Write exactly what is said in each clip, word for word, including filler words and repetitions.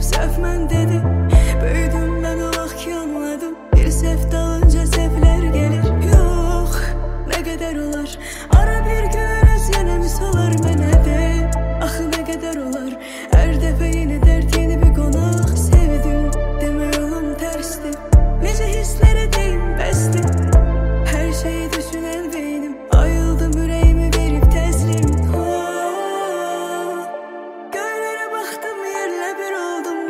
səhv mən dedi. Böyüdüm mən o vaxt ki anladım, bir səhv dalınca səhvlər gəlir. Yox, nə qədər olar, ara bir gün öz yenəmi salar mənə de. Axı nə qədər olar, hər dəfə yeni dərd, yeni bir qonaq. Sevdim, demə yolum tərsdir, necə hisslərə deyim bəsdir. Hər şeyi düşünən beynim, ayıldım ürəyimi verib təslim. Göylərə baxdım, yerlə bir oldum.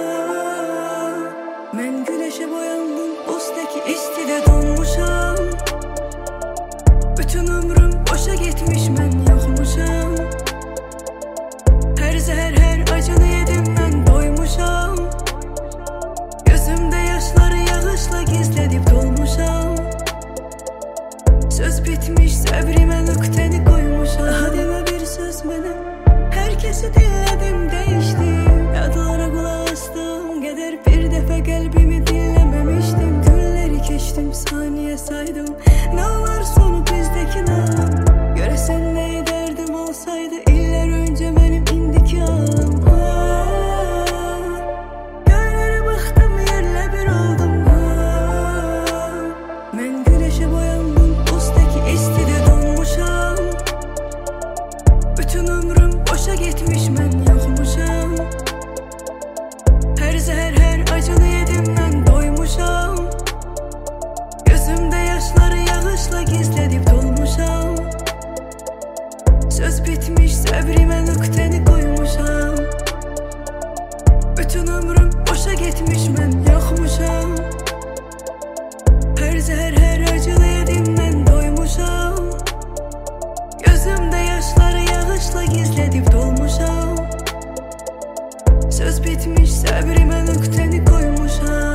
Mən güneşə boyandım, bustaki istidə donmuşam. Bütün ömrüm boşa getmiş, mən yoxmuşam. Hər zəhər, hər acını yedim, mən doymuşam. Gözümdə yaşları yağışla gizlədib dolmuşam. Söz bitmiş, səbrimə nöqtəni qoymuşam. Daha demə bir söz mənə, hər kəsi dinlədim, dəyişdim. Yadlara qulaq astım qədər, bir dəfə qəlbimi dinləməmişdim. Günləri keçdim, saniyə saydım, nə olar sonu bizdəki nam. Görəsən nə edərdim olsaydı illər öncə mənim indiki ağım. Göylərə baxdım, yerlə bir oldum. Mən güneşə boyandım, bustaki istidə donmuşam. Bütün ömrüm boşa getmiş, mən yoxmuşam. Hər zəhər, hər acını yedim, mən doymuşam. Gözümdə yaşları yağışla gizlədib dolmuşam. Söz bitmiş, səbrimə nöqtəni qoymuşam. Bütün ömrüm boşa getmiş, mən yoxmuşam. Hər zəhər, hər acını yedim, mən doymuşam. Gözümdə yaşları yağışla gizlədib dolmuşam. Söz bitmiş, səbrimə nöqtəni qoymuşam.